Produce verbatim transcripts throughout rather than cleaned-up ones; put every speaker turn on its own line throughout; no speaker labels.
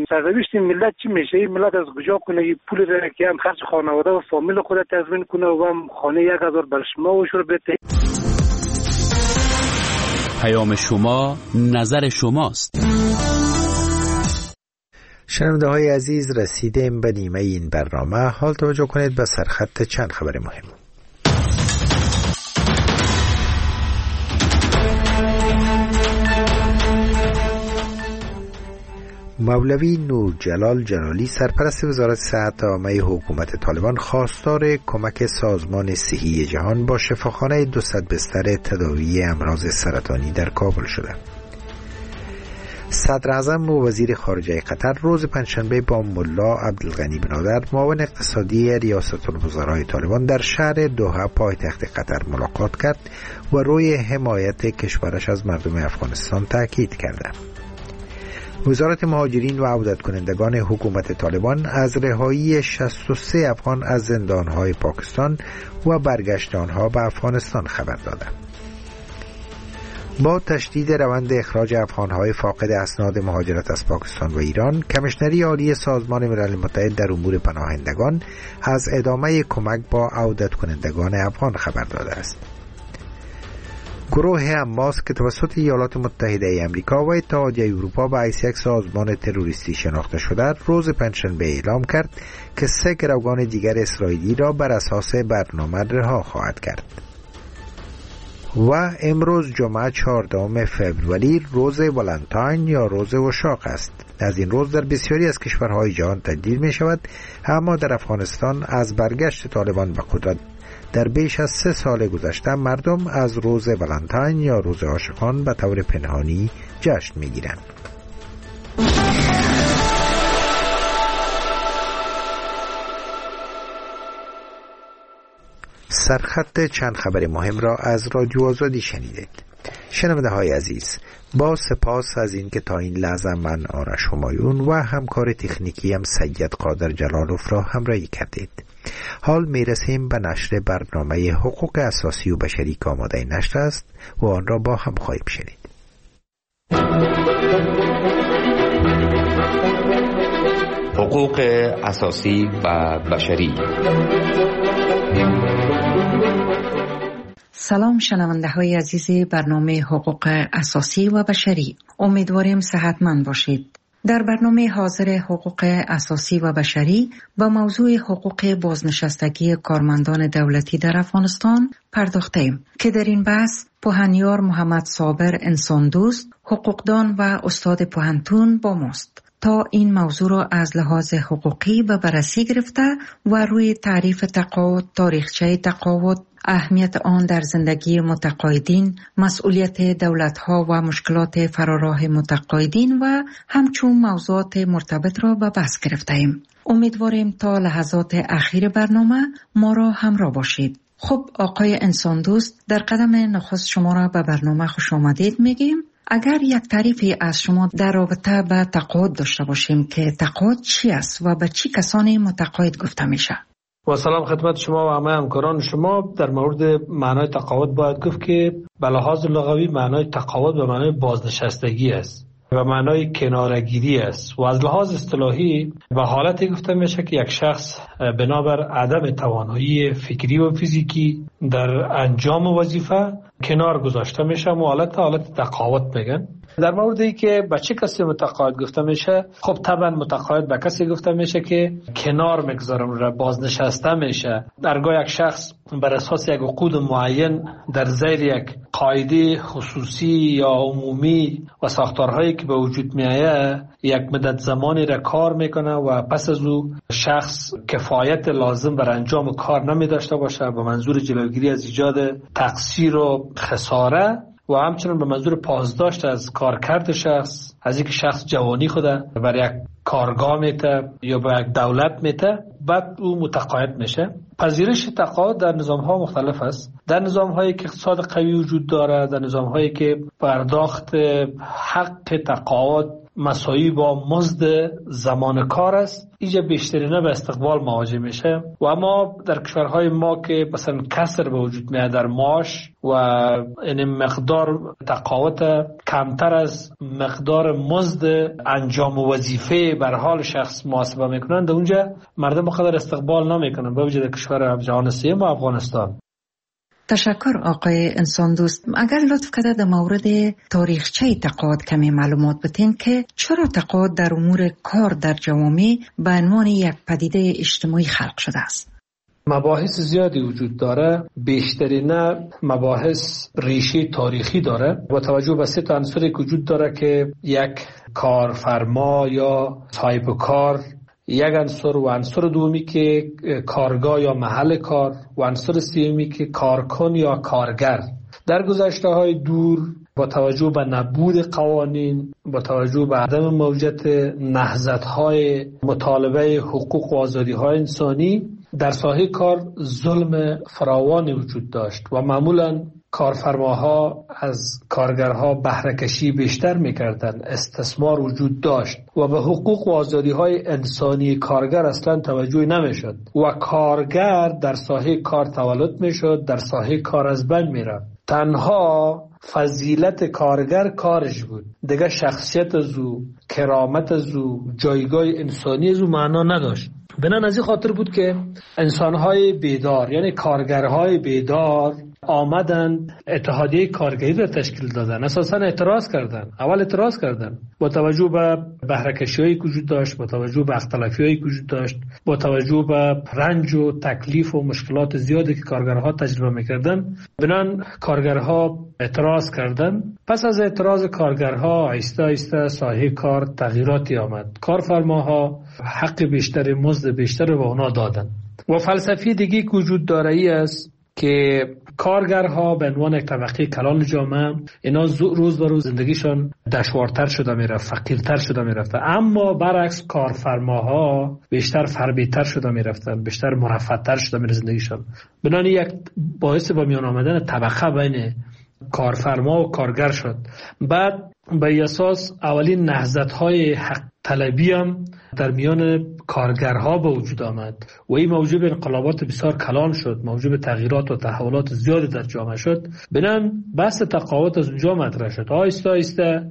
سرنوشت ملت چی میشه؟ این ملت از کجا کنه این پول را که هم خرج خانواده و فامیل خود تضمین کنه و هم خانه یک هزار بر شما و شروع بده.
پیام شما، نظر شماست.
شنونده های عزیز، رسیدیم به نیمه این برنامه. حال توجه کنید به سرخط چند خبر مهم. مولوی نور جلال جلالی سرپرست وزارت صحت عامه حکومت طالبان خواستار کمک سازمان صحی جهان با شفاخانه دوصد بستر تداوی امراض سرطانی در کابل شده. صدر اعظم و وزیر خارجه قطر روز پنجشنبه با ملا عبدالغنی بنادر معاون اقتصادی ریاست الوزرای طالبان در شهر دوحه پایتخت قطر ملاقات کرد و روی حمایت کشورش از مردم افغانستان تاکید کرد. وزارت مهاجرین و عودت کنندگان حکومت طالبان از رهایی شصت و سه افغان از زندانهای پاکستان و برگشت آنها به افغانستان خبر داده. با تشدید روند اخراج افغانهای فاقد اسناد مهاجرت از پاکستان و ایران، کمیشنری عالی سازمان ملل متحد در امور پناهندگان از ادامه کمک با عودت کنندگان افغان خبر داده است. گروه حماس که توسط ایالات متحده امریکا و اتحادیه اروپا به حیث یک سازمان تروریستی شناخته شده، روز پنجشنبه اعلام کرد که سه گروگان دیگر اسرائیلی را بر اساس برنامه رها خواهد کرد. و امروز جمعه چهاردهم فوریه روز ولنتاین یا روز عشاق است. از این روز در بسیاری از کشورهای جهان تجلیل می شود، اما در افغانستان از برگشت طالبان به قدرت در بیش از سه سال گذشته مردم از روز ولنتاین یا روز عاشقان به طور پنهانی جشن می گیرند. سرخط چند خبر مهم را از رادیو آزادی شنیدید. شنونده های عزیز، با سپاس از این که تا این لحظه من آرش همایون و همکار تکنیکی هم سید قادر جلالوف را همراهی کردید. حال می رسیم به نشر برنامه حقوق اساسی و بشری که آماده نشر است و آن را با هم خواهیم شنید.
حقوق اساسی و بشری.
سلام شنونده های عزیز برنامه حقوق اساسی و بشری، امیدواریم صحتمند باشید. در برنامه حاضر حقوق اساسی و بشری با موضوع حقوق بازنشستگی کارمندان دولتی در افغانستان پرداختیم که در این بحث پوهنیار محمد صابر انسان دوست، حقوقدان و استاد پوهنتون با ماست تا این موضوع را از لحاظ حقوقی به بررسی گرفته و روی تعریف تقاعد، تاریخچه تقاعد، اهمیت آن در زندگی متقاعدین، مسئولیت دولت‌ها و مشکلات فراراه متقاعدین و همچون موضوعات مرتبط را به بحث گرفته‌ایم. امیدواریم تا لحظات اخیر برنامه ما را همراه باشید. خب آقای انسان دوست، در قدم نخست شما را به برنامه خوش آمدید میگیم. اگر یک تعریفی از شما در رابطه به تقاعد داشته باشیم که تقاعد چی است و به چی کسانی متقاعد گفته میشه؟
و سلام خدمت شما و همه همکاران شما. در مورد معنای تقاعد باید گفت که به لحاظ لغوی معنای تقاعد به معنای بازنشستگی است و معنای کنارگیری است و از لحاظ اصطلاحی به حالتی گفته میشه که یک شخص بنابر عدم توانایی فکری و فیزیکی در انجام وظیفه کنار گذاشته میشه و حالت حالت تقاعد میگن. در موردی که به چه کسی متقاعد گفته میشه، خب طبعا متقاعد به کسی گفته میشه که کنار میگذارم را بازنشسته میشه. درگاه یک شخص بر اساس یک عقود معین در زیر یک قاعده خصوصی یا عمومی و ساختارهایی که به وجود میآید یک مدت زمانی را کار میکنه و پس از او شخص کفایت لازم بر انجام کار نمی داشته باشه به منظور جلوگیری از ایجاد تقصیر و خساره و همچنین به منظور پاسداشت از کارکرد شخص، از اینکه شخص جوانی خود بر یک کارگاه میته یا به یک دولت میته، بعد او متقاعد میشه. پذیرش تقاعد در نظام ها مختلف است. در نظام هایی که اقتصاد قوی وجود داره، در نظام هایی که پرداخت حق تقاعد مساوی با مزد زمان کار است، اینجا بیشترینه به استقبال مواجه میشه. و اما در کشورهای ما که مثلا کسر به وجود میاد در معاش و این مقدار تقاوت کمتر از مقدار مزد انجام وظیفه بر حال شخص محاسبه میکنن، در اونجا مردم بقدر استقبال نمیکنن به وجود کشور جهان سوم و افغانستان.
تشکر آقای انسان دوست. اگر لطف کرده در مورد تاریخچه تقاعد کمی معلومات بتین که چرا تقاعد در امور کار در جوامع به عنوان یک پدیده اجتماعی خلق شده است؟
مباحث زیادی وجود داره، بیشترین مباحث ریشه تاریخی داره با توجه به سه تا عنصری که وجود داره که یک کارفرما یا صاحب کار، یک عنصر و عنصر دومی که کارگاه یا محل کار و عنصر سومی که کارکن یا کارگر. در گذشته های دور با توجه به نبود قوانین، با توجه به عدم موجودیت نهضت‌های مطالبه حقوق و آزادی‌های انسانی، در ساحه کار ظلم فراوانی وجود داشت و معمولاً کارفرماها از کارگرها بهره کشی بیشتر میکردند، استثمار وجود داشت و به حقوق و آزادی‌های انسانی کارگر اصلا توجه نمیشد و کارگر در ساحه کار تولد میشد، در ساحه کار از بین میرفت. تنها فضیلت کارگر کارش بود، دیگه شخصیت از او، کرامت از او، جایگاه انسانی از او معنا نداشت. بنان از این خاطر بود که انسانهای بیدار یعنی کارگرهای بیدار آمدند اتحادیه کارگری را تشکیل دادن. اساسا اعتراض کردن، اول اعتراض کردن با توجه به بهره‌کشی‌هایی که وجود داشت، با توجه به اختلافی‌هایی که وجود داشت، با توجه به رنج و تکلیف و مشکلات زیادی که کارگرها تجربه می‌کردن. بنان کارگرها اعتراض کردن. پس از اعتراض کارگرها آهسته آهسته ساحه کار تغییراتی آمد. کارفرماها حق بیشتر، مزد بیشتر به اونا دادن. و فلسفه دیگه که وجود داره ای است که کارگرها به عنوان یک طبقه کلان جامعه اینا روز به روز زندگیشان دشوارتر شده میرفت، فقیرتر شده میرفت، اما برعکس کارفرماها بیشتر فربیتر شده میرفتن، بیشتر مرفه‌تر شده میرفت زندگیشان. بنابراین یک باعث با میان آمدن طبقه بین کارفرما و کارگر شد. بعد به اساس اولین نهضت‌های حق طلبی هم در میان کارگرها به وجود آمد و این موجب انقلابات بسیار کلان شد، موجب تغییرات و تحولات زیادی در جامعه شد. بنان بحث تقاعد از اونجا مطرح شد. آهسته آهسته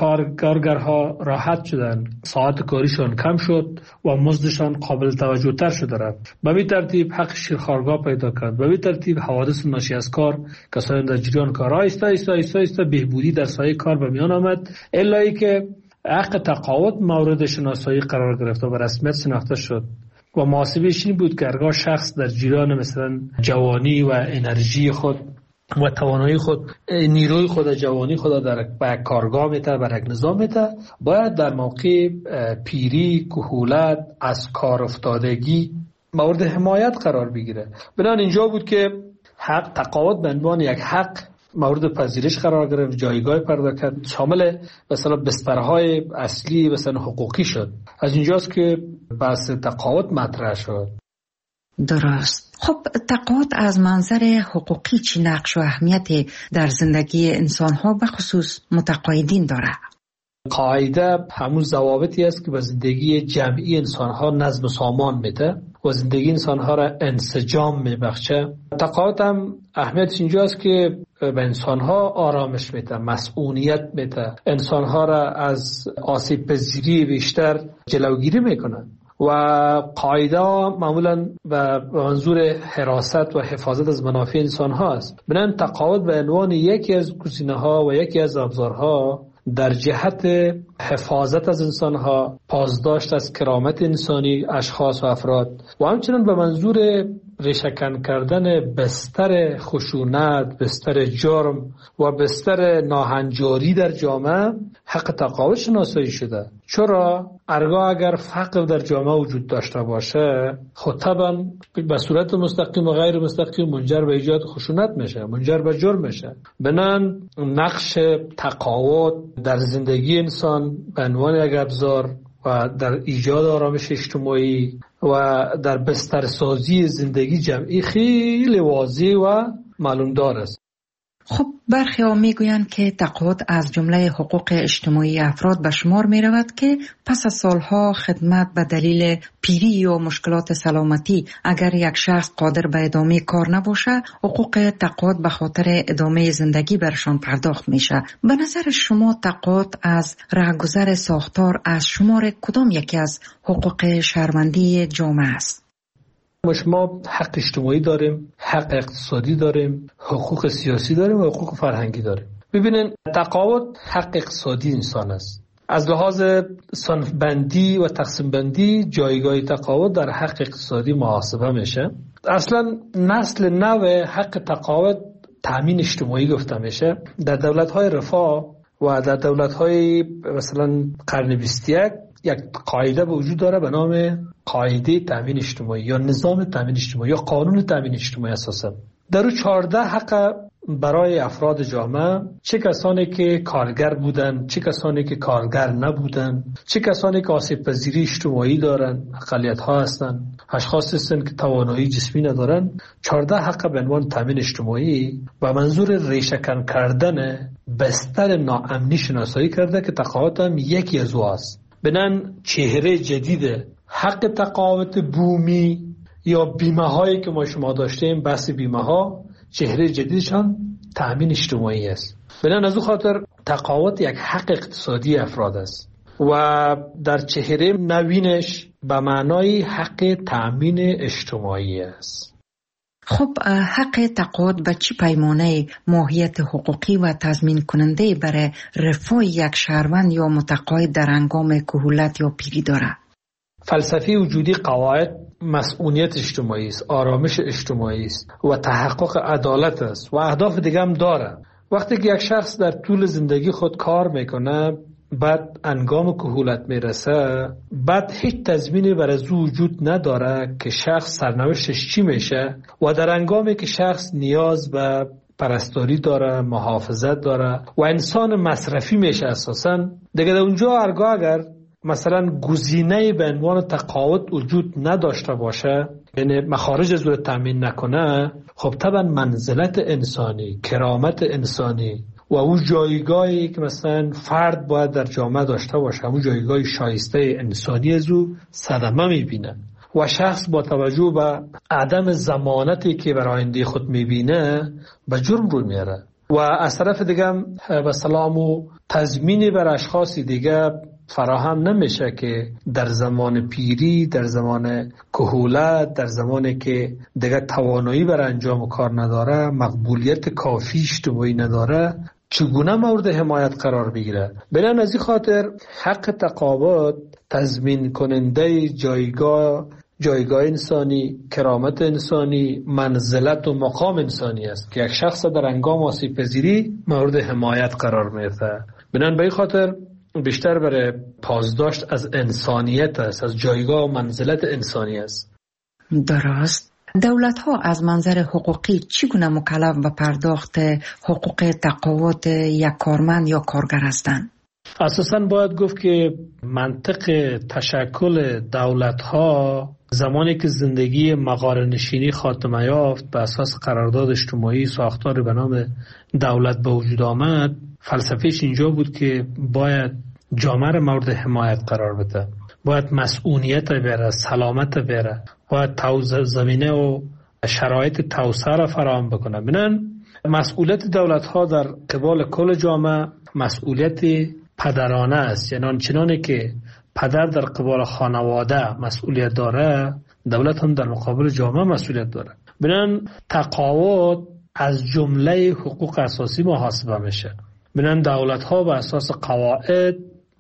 کارگرها راحت شدن، ساعت کاریشان کم شد و مزدشان قابل توجه تر شده رفت. به این ترتیب حق شیرخوارگاه پیدا کرد. به این ترتیب حوادث ناشی از کار، کسانی در جریان کار، آهسته آهسته آهسته آهسته بهبودی در سایه کار به میان آمد، الا ای که حق تقاعد مورد شناسایی قرار گرفت و به رسمیت شناخته شد و محاسبه‌اش این بود که هرگاه شخص در جریان مثلا جوانی و انرژی خود و توانایی خود، نیروی خود، جوانی خود در به کارگاه میته، بر یک نظام میته، باید در موقع پیری، کهولت، از کار افتادگی مورد حمایت قرار بگیره. بنابراین اینجا بود که حق تقاعد به عنوان یک حق مورد پذیرش قرار گرفت، جایگاه پیدا کرد، شامل مثلا بسترهای اصلی مثلا حقوقی شد. از اینجاست که بحث تقاعد مطرح شد.
درست. خب تقاعد از منظر حقوقی چی نقش و اهمیت در زندگی انسان‌ها به خصوص متقاعدین داره؟
قاعده همون ضوابطی است که به زندگی جمعی انسان‌ها نظم و سامان میده و زندگی انسان‌ها را انسجام میبخشه. تقاعد هم اهمیتش اینجاست که به انسان‌ها آرامش میده، مسئولیت میده، انسان‌ها را از آسیب پذیری بیشتر جلوگیری میکنه و قاعده معمولا به منظور حراست و حفاظت از منافع انسان‌ها است. بنابراین تقاعد به عنوان یکی از گزینه‌ها و یکی از ابزارها در جهت حفاظت از انسانها، پاسداشت از کرامت انسانی اشخاص و افراد و همچنین به منظور ریشه‌کن کردن بستر خشونت، بستر جرم و بستر ناهنجاری در جامعه حق تقاعد شناسایی شده. چرا؟ ارگاه اگر فقر در جامعه وجود داشته باشه، خب طبعا به صورت مستقیم و غیر مستقیم منجر به ایجاد خشونت میشه، منجر به جرم میشه. بنان نقش تقاعد در زندگی انسان به عنوان یک ابزار و در ایجاد آرامش اجتماعی و در بسترسازی زندگی جمعی خیلی واضح و معلوم دار است.
خب برخی ها می گویند که تقاعد از جمله حقوق اجتماعی افراد به شمار می رود که پس از سالها خدمت به دلیل پیری یا مشکلات سلامتی اگر یک شخص قادر به ادامه کار نباشه، حقوق تقاعد به خاطر ادامه زندگی برشان پرداخت میشه. به نظر شما تقاعد از رهگذر ساختار از شمار کدام یکی از حقوق شهروندی جامعه است؟
ما حق اجتماعی داریم، حق اقتصادی داریم، حقوق سیاسی داریم و حقوق فرهنگی داریم. ببینین تقاعد حق اقتصادی انسان است. از لحاظ صنف بندی و تقسیم بندی جایگاه تقاعد در حق اقتصادی محاسبه میشه. اصلا نسل نو حق تقاعد تامین اجتماعی گفته میشه. در دولت‌های رفاه و در دولت‌های مثلا قرن بیست و یک یک قاعده به وجود داره به نام قاعده تامین اجتماعی یا نظام تامین اجتماعی یا قانون تامین اجتماعی اساسا. در او چهارده حق برای افراد جامعه، چه کسانی که کارگر بودن، چه کسانی که کارگر نبودن، چه کسانی که آسیب پذیری اجتماعی دارن، اقلیت ها هستن، اشخاص هستن که توانایی جسمی ندارن، چهارده حق به عنوان تامین اجتماعی و منظور ریشه‌کن کردن بستر ناامنی شناسایی کرده که تقاعد هم یکی از او است. بنان چهره جدید حق تقاعد بومی یا بیمه هایی که ما شما داشتیم، بحث بیمه ها، چهره جدیدشان تأمین اجتماعی است. بنان از او خاطر تقاعد یک حق اقتصادی افراد است و در چهره نوینش به معنای حق تأمین اجتماعی است.
خب حق تقاعد به چه پیمانه ماهیت حقوقی و تضمین کننده برای رفاه یک شهروند یا متقاعد در هنگام کهولت یا پیری دارد؟
فلسفه وجودی قواعد مسئولیت اجتماعی است، آرامش اجتماعی است و تحقق عدالت است و اهداف دیگه هم داره. وقتی که یک شخص در طول زندگی خود کار میکنه، بعد انگام کهولت میرسه، بعد هیچ تضمینی بر از وجود نداره که شخص سرنوشتش چی میشه و در انگامی که شخص نیاز به پرستاری داره، محافظت داره و انسان مصرفی میشه اساساً، دیگه در اونجا هرگاه اگر مثلا گزینه به عنوان تقاعد وجود نداشته باشه، یعنی مخارج از او تامین نکنه، خب طبعا منزلت انسانی، کرامت انسانی و او جایگاهی که مثلا فرد باید در جامعه داشته باشه، اون جایگاه شایسته انسانی از او صدمه میبینه و شخص با توجه به عدم ضمانتی که بر آینده خود میبینه به جرم رو میاره و از طرف دیگه به سلام و تضمینی بر اشخاصی دیگه فراهم نمیشه که در زمان پیری، در زمان کهولت، در زمانی که دیگه توانایی بر انجام کار نداره، مقبولیت کافی اجتماعی نداره، چگونه مورد حمایت قرار بگیره. بنابراین از این خاطر حق تقاعد تضمین کننده جایگاه جایگاه انسانی، کرامت انسانی، منزلت و مقام انسانی است که یک شخص در هنگام آسیب پذیری مورد حمایت قرار میگیره. بنابراین به این خاطر بیشتر برای پاسداشت از انسانیت است، از جایگاه و منزلت انسانی است.
درست. دولت ها از منظر حقوقی چگونه مکلف به پرداخت حقوق تقاعد یک کارمند یا کارگر هستند؟
اساساً باید گفت که منطق تشکل دولت ها زمانی که زندگی مغاره‌نشینی خاتمه یافت به اساس قرارداد اجتماعی ساختار به نام دولت به وجود آمد، فلسفهش اینجا بود که باید جامعه را مورد حمایت قرار بده، باید مسئولیت بره، سلامت بره، باید زمینه و شرایط توسعه را فراهم بکنه. بنان مسئولیت دولت ها در قبال کل جامعه مسئولیت پدرانه است، یعنی آنچنانی که پدر در قبال خانواده مسئولیت داره، دولت هم در مقابل جامعه مسئولیت داره. بنان تقاعد از جمله حقوق اساسی محاسبه میشه. بنان دولت ها به اساس قواعد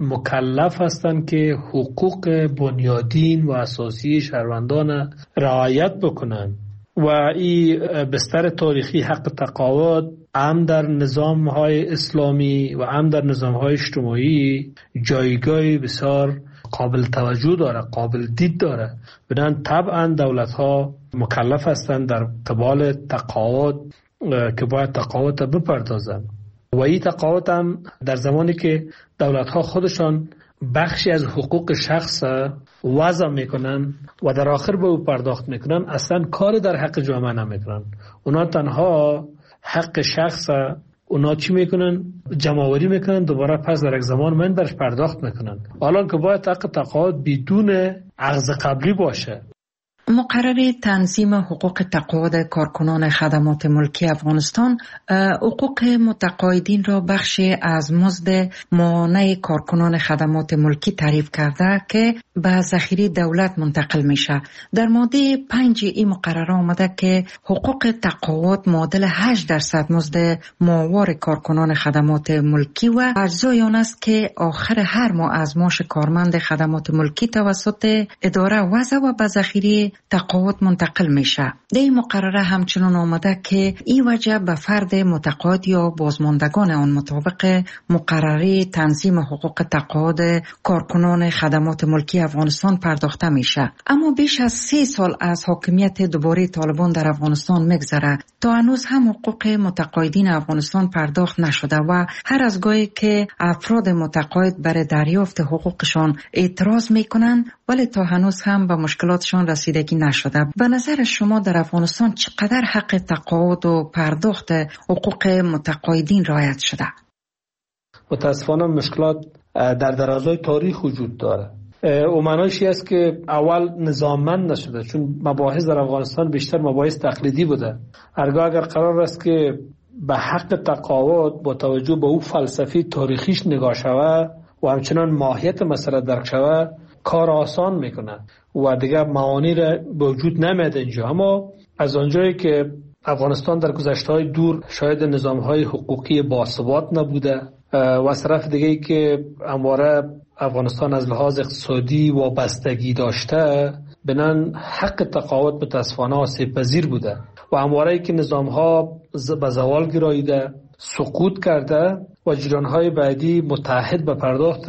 مکلف هستند که حقوق بنیادین و اساسی شهروندان رعایت بکنند و این بستر تاریخی حق تقاعد هم در نظام های اسلامی و هم در نظام های اجتماعی جایگاهی بسیار قابل توجه داره، قابل دید داره. بنان طبعا دولت ها مکلف هستند در قبال تقاعد که باید تقاعد بپردازند و این تقاعد هم در زمانی که دولت ها خودشان بخشی از حقوق شخص وضع میکنن و در آخر به او پرداخت میکنن، اصلا کار در حق جامعه نمیکنن. اونا تنها حق شخص اونا چی میکنن؟ جمع‌آوری میکنن، دوباره پس در یک زمان من برش پرداخت میکنن. حالا که باید حق تقاعد بدون عقد قبلی باشه.
مقرر تنظیم حقوق تقاعد کارکنان خدمات ملکی افغانستان حقوق متقاعدین را بخشی از مزد ماهانه کارکنان خدمات ملکی تعریف کرده که به ذخیره دولت منتقل میشه. در ماده پنج این مقرره آمده که حقوق تقاعد معادل هشت درصد مزد ماهوار کارکنان خدمات ملکی و اجزای آن است که آخر هر ماه از معاش کارمند خدمات ملکی توسط اداره وضع و به ذخیره تقاعد منتقل میشه. در این مقرره همچنان آمده که این وجه به فرد متقاعد یا بازماندگان آن مطابق مقرره تنظیم حقوق تقاعد کارکنان خدمات ملکی افغانستان پرداخته میشه. اما بیش از سه سال از حاکمیت دوباره طالبان در افغانستان میگذره تا هنوز هم حقوق متقاعدین افغانستان پرداخت نشده و هر از گاهی که افراد متقاعد برای دریافت حقوقشان اعتراض میکنن ولی تا هنوز هم به مشکلاتشان رسیدگی نشده. به نظر شما در افغانستان چقدر حق تقاعد و پرداخت حقوق متقاعدین رعایت شده؟
متاسفانه مشکلات در درازای تاریخ وجود داره. او معنیش است که اول نظاممند نشده، چون مباحث در افغانستان بیشتر مباحث تقلیدی بوده. هرگاه اگر قرار است که به حق تقاعد با توجه به او فلسفی تاریخیش نگاه شود و همچنان ماهیت مسئله درک شود کار آسان میکنه و دیگه معانی را به وجود نمیاد اینجا. اما از آنجایی که افغانستان در گذشته‌های دور شاید نظام‌های حقوقی باثبات نبوده و از طرف دیگه که همواره افغانستان از لحاظ اقتصادی وابستگی داشته، بنان حق تقاعد متاسفانه آسیب پذیر بوده و همواره که نظام‌ها به زوال گراییده، سقوط کرده و جریان‌های بعدی متحد به پرداخت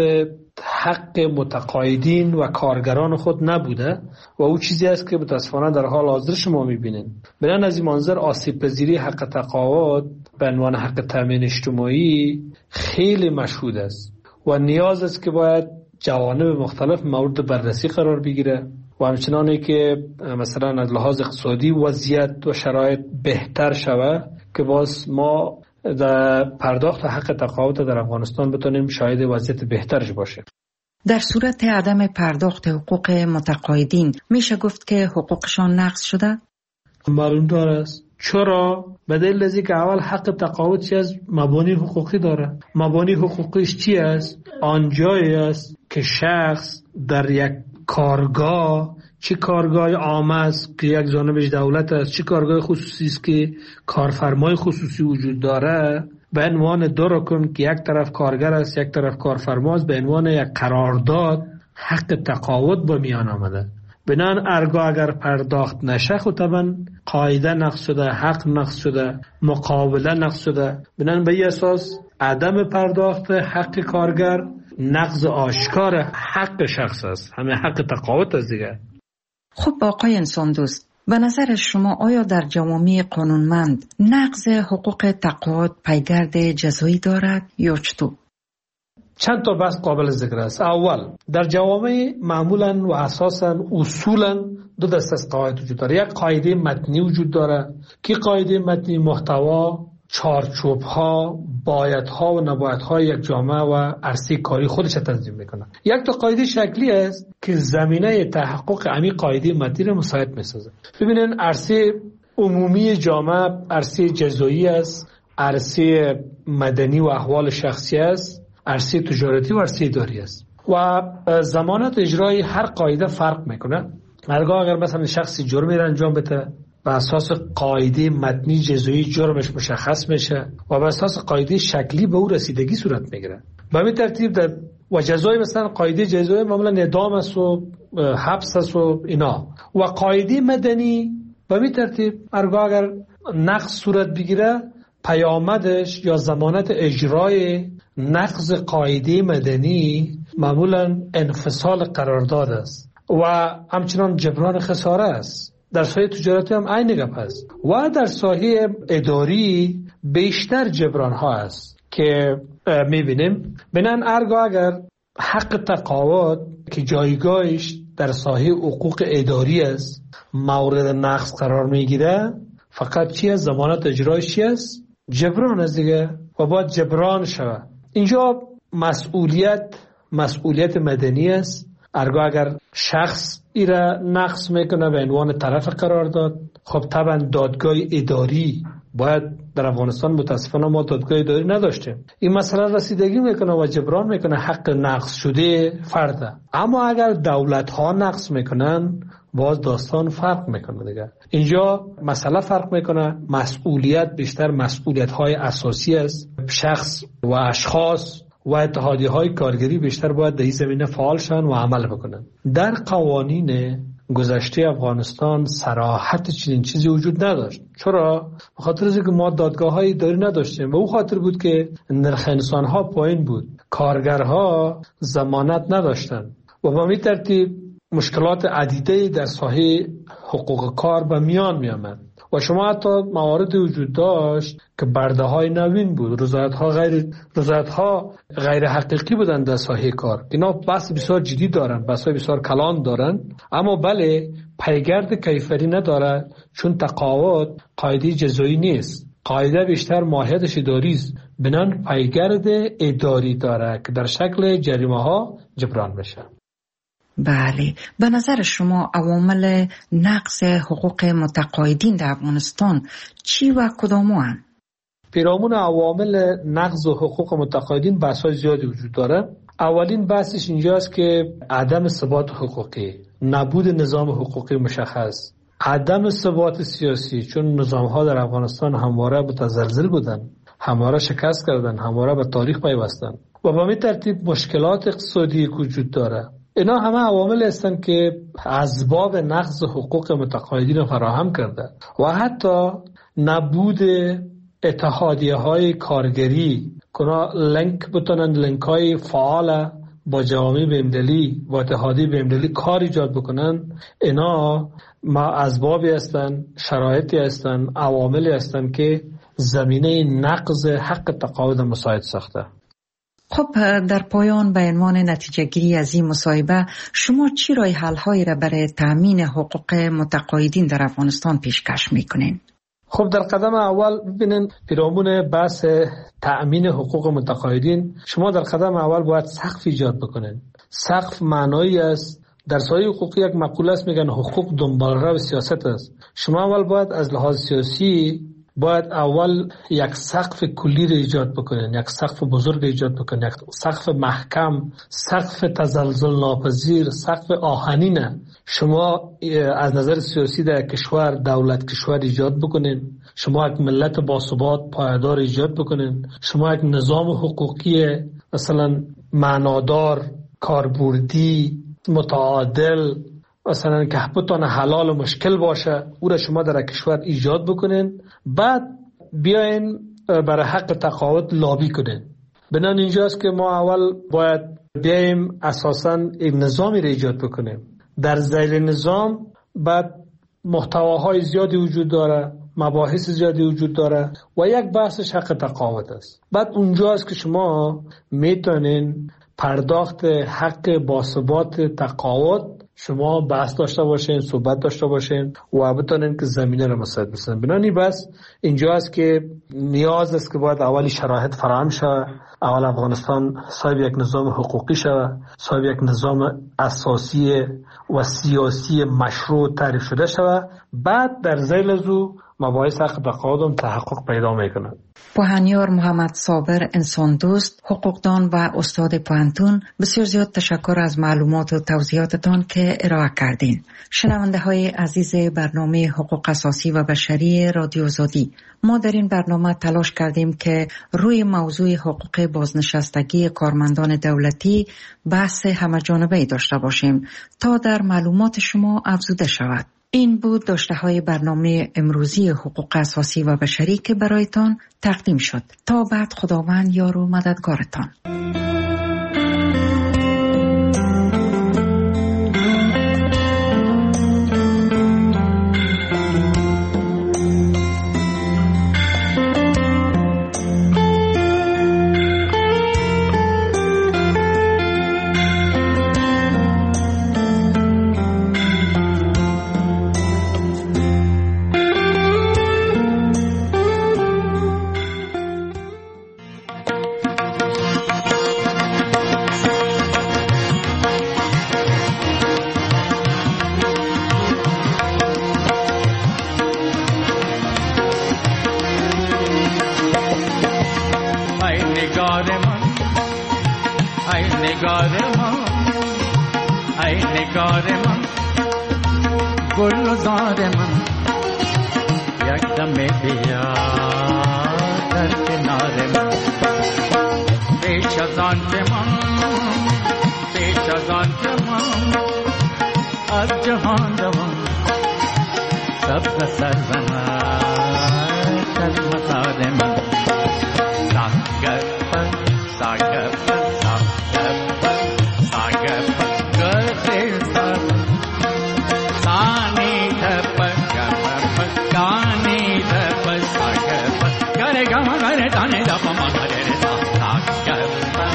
حق متقاعدین و کارگران خود نبوده و او چیزی است که متاسفانه در حال حاضر شما می‌بینید. بنابراین از این منظر آسیب پذیری حق تقاعد به عنوان حق تامین اجتماعی خیلی مشهود است و نیاز است که باید جوانب مختلف مورد بررسی قرار بگیره و همچنانه که مثلا از لحاظ اقتصادی وضعیت و شرایط بهتر شود که باز ما در پرداخت حق تقاعد در افغانستان بتونیم شاهد وضعیت بهترش باشه.
در صورت عدم پرداخت حقوق متقاعدین میشه گفت که حقوقشان نقض شده؟
معلوم داره است. چرا؟ به دلیل از اینکه اول حق تقاعد چی از مبانی حقوقی داره. مبانی حقوقیش چی است؟ آنجایی است که شخص در یک کارگاه، چه کارگاه عام است که یک جانبش دولت است، چه کارگاه خصوصی است که کارفرمای خصوصی وجود داره، به عنوان دو رکن که یک طرف کارگر است یک طرف کارفرما است، به عنوان یک قرارداد حق تقاعد به میان آمده. بنان ارگاه اگر پرداخت نشه خود طبعا قاعده نقض شده، حق نقض شده، مقابله نقض شده. بنان به این اساس عدم پرداخت حق کارگر نقض آشکار حق شخص است، همه حق تقاعد است دیگه.
خب آقای انسان دوست، به نظر شما آیا در جوامع قانونمند نقض حقوق تقاعد پیگرد جزایی دارد یا چطور؟
چند تا بحث قابل ذکر است. اول، در جوامع معمولا و اساسا اصولا دو دسته از قواعد وجود داره. یک قاعده متنی وجود داره که قاعده متنی محتوا، چارچوب ها، باید ها و نباید های یک جامعه و عرصه کاری خودش تنظیم میکنه. یک تا قاعده شکلی است که زمینه تحقق امی قاعده متنی را مساعد میسازه. ببینن عرصه عمومی جامعه عرصه جزایی است، عرصه مدنی و احوال شخصی است، عرصه تجارتی و عرصه اداری است و ضمانت اجرای هر قاعده فرق میکنه. هرگاه اگر مثلا شخصی جرمی را انجام بده، به اساس قاعده متنی جزایی جرمش مشخص میشه و به اساس قاعده شکلی به او رسیدگی صورت میگیره. به همین ترتیب در و جزای مثلا قاعده جزایی معمولا اعدام است و حبس است و اینا، و قاعده مدنی به همین ترتیب هرگاه اگر نقض صورت بگیره، پیامدش یا ضمانت اجرای نقض قاعده مدنی معمولا انفصال قرارداد است و همچنان جبران خساره است. در ساحه تجارتی هم عین گپ است و در ساحه اداری بیشتر جبران ها است که میبینیم. بنان ارگاه اگر حق تقاعد که جایگاهش در ساحه حقوق اداری است مورد نقض قرار میگیره، فقط چی است؟ ضمانت اجرایش چی است؟ جبران است دیگه و باید جبران شود. اینجا مسئولیت مسئولیت مدنی است. ارگاه اگر شخص ای را نقض میکنه به عنوان طرف قرار داد، خب طبعا دادگاه اداری باید در افغانستان متاسفانه ما دادگاه اداری نداشتیم. این مسئله رسیدگی میکنه و جبران میکنه حق نقض شده فرد. اما اگر دولت ها نقض میکنن باز داستان فرق میکنه دیگه. اینجا مسئله فرق میکنه. مسئولیت بیشتر مسئولیت های اساسی است. شخص و اشخاص و اتحادیه های کارگری بیشتر باید در این زمینه فعال شن و عمل بکنن. در قوانین گذشته افغانستان صراحت چنین چیزی وجود نداشت. چرا؟ به خاطر اینکه ما دادگاه های اداری نداشتیم و او خاطر بود که نرخ انسان ها پایین بود، کارگرها ضمانت نداشتن و به همین ترتیب مشکلات عدیده در ساحه حقوق کار به میان می آمد و شما حتی موارد وجود داشت که برده های نوین بود، رضایت ها غیر رضایت ها غیر حقیقی بودن در ساحه کار. اینا بحث بسیار جدی دارن، بحث بسیار کلان دارن، اما بله پیگرد کیفری نداره، چون تقاعد قاعده جزایی نیست. قاعده بیشتر ماهیتش اداری است، بنان پیگرد اداری داره که در شکل جریمه ها جبران بشه.
بله، به نظر شما عوامل نقض حقوق متقاعدین در افغانستان چی و کدامو هستند؟
پیرامون عوامل نقض حقوق متقاعدین بحث‌های زیادی وجود داره. اولین بحثش اینجاست که عدم ثبات حقوقی، نبود نظام حقوقی مشخص، عدم ثبات سیاسی، چون نظام‌ها در افغانستان همواره متزلزل بودن، همواره شکست کردن، همواره به تاریخ پیوستن و به همین ترتیب مشکلات اقتصادی وجود داره. اینا همه عوامل هستند که اسباب نقض حقوق متقاعدین فراهم کرده و حتی نبود اتحادیه های کارگری که لینک بتونن لینک های فعال با جوامع بین‌المللی و اتحادیه بین‌المللی کار ایجاد بکنن. اینا ما اسبابی هستند، شرایطی هستند، عواملی هستند که زمینه نقض حق تقاعد مساعد ساخته.
خب در پایان به عنوان نتیجه گیری از این مصاحبه شما چی راه حل هایی را برای تامین حقوق متقاعدین در افغانستان پیشکش میکنین؟
خب در قدم اول ببینین پیرامون بحث تأمین حقوق متقاعدین شما در قدم اول باید سقف ایجاد بکنین. سقف معنایی است. در سایه حقوقی یک مقوله است میگن حقوق دنبالرو سیاست است. شما اول باید از لحاظ سیاسی باید اول یک سقف کلی رو ایجاد بکنین، یک سقف بزرگ ایجاد بکنین، یک سقف محکم، سقف تزلزل ناپذیر، سقف آهنینه. شما از نظر سیاسی در کشور دولت کشور ایجاد بکنین، شما یک ملت باثبات پایدار ایجاد بکنین، شما یک نظام حقوقی مثلا معنادار، کاربردی، متعادل، مثلا که بتونه حلال و مشکل باشه، او را شما در کشور ایجاد بکنین. بعد بیاین برای حق تقاعد لابی کنین. بنان اینجاست که ما اول باید بیایم اساساً یک نظامی را ایجاد بکنیم. در ذیل نظام بعد محتواهای زیادی وجود داره، مباحث زیادی وجود داره و یک بحثش حق تقاعد است. بعد اونجاست که شما میتونین پرداخت حق باثبات تقاعد شما بحث داشته باشین، صحبت داشته باشین و بتونین که زمینه رو مساعد بسازین. بنانی بس اینجاست که نیاز است که باید اولی شرایط فراهم شود. اول افغانستان صاحب یک نظام حقوقی شود، صاحب یک نظام اساسی و سیاسی مشروع تعریف شده شود. بعد در ذیل از او مباحث حق تقاعد تحقق پیدا میکنه.
پوهنیار محمد صابر انسان دوست، حقوقدان و استاد پوهنتون، بسیار زیاد تشکر از معلومات و توضیحاتتان که ارائه کردین. شنونده های عزیز برنامه حقوق اساسی و بشری رادیو آزادی، ما در این برنامه تلاش کردیم که روی موضوع حقوق بازنشستگی کارمندان دولتی بحث همه‌جانبه‌ای داشته باشیم تا در معلومات شما افزوده شود. این بود داشته های برنامه امروزی حقوق اساسی و بشری که برایتان تقدیم شد. تا بعد خداوند یار و مددگارتان.
نگار من ای نگار من گلزار من یک دم بیا در کنار من پیش از آن که من پیش از آن که من از جهان روم سب سر زنم در مزار من ساگر پر ساگر پر ساگر پر ساگر پر گرده سر سانی پر گر پر گانی پر ساگر پر گره گم گره دانه دپ ما گره ساگر پر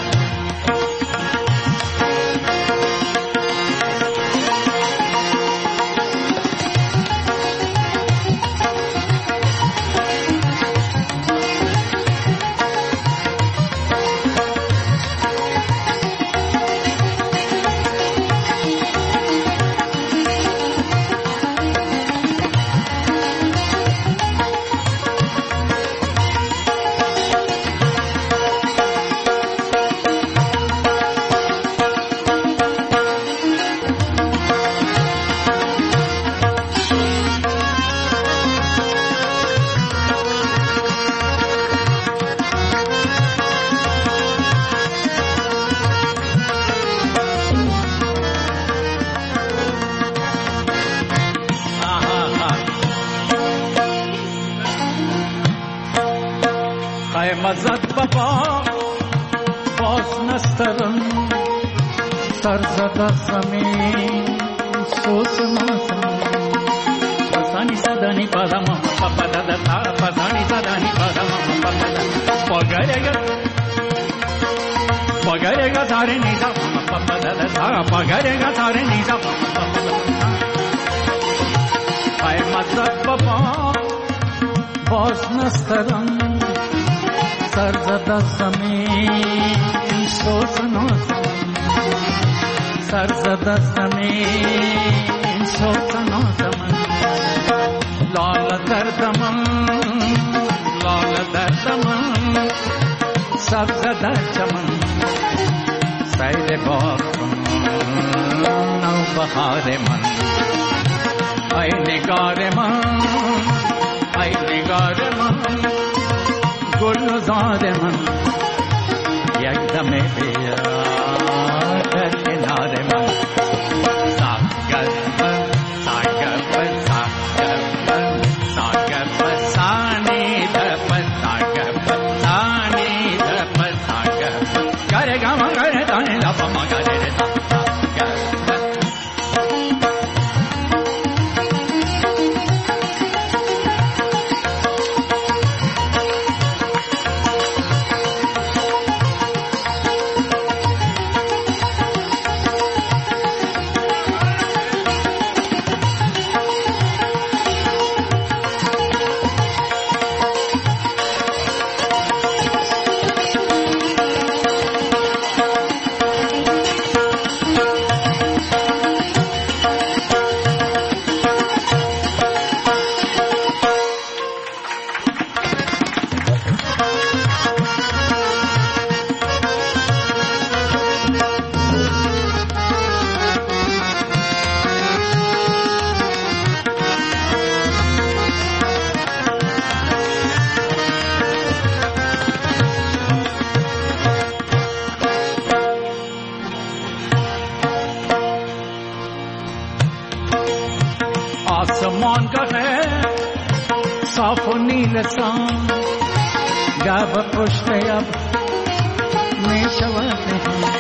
مزد بابا باز نسترم سر زده زمین سوز نازم پسانی زدانی پادم پاپا دادا تا پسانی زدانی پادم پاپا دادا پاگرگا پاگرگا ساره نیزا پاپا دادا تا پاگرگا ساره نیزا پاپا دادا ای مزد بابا باز نسترم سر زده زمین سوز نازم سر زده زمین سوز نازم لال دردم لال دردم سبز در چمن سیر باغ نو بهار من ای نگار من ای نگار من گلزار من یک دم بیا در کنار من ساگر پر ساگر پر ساگر پر ساگر پر سانی در پر ساگر پر سانی در پر ساگر پر گره گم گره دانه لپا ما گره ساگر پر आसमान का है साफ नील शाम गब पुष्ट अब में शवते हैं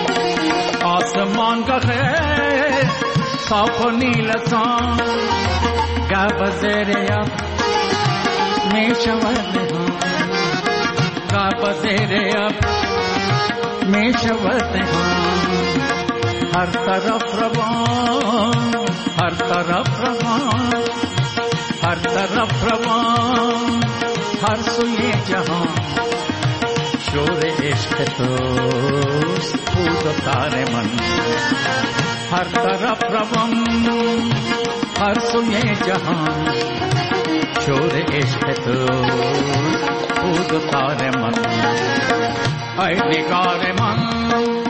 आसमान का है साफ नील शाम गब जेरे अब में शवते हैं गब जेरे अब में शवते हैं हर तरफ रवान हर तरफ रवान हर तरफ रवान हर सुए जहां शोर इश्क तो फूट तारे मन हर तरफ रवान हर सुए जहां शोर इश्क तो फूट तारे मन ऐ निगार मन